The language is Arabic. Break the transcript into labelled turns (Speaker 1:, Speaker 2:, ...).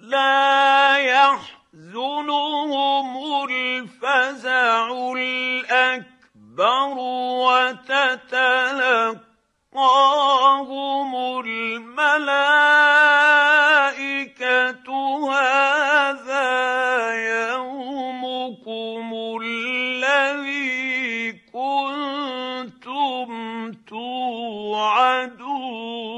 Speaker 1: لا يحزنهم الفزع الأكبر وتتلقاهم الملائكة هذا يومكم الذي كنتم توعدون.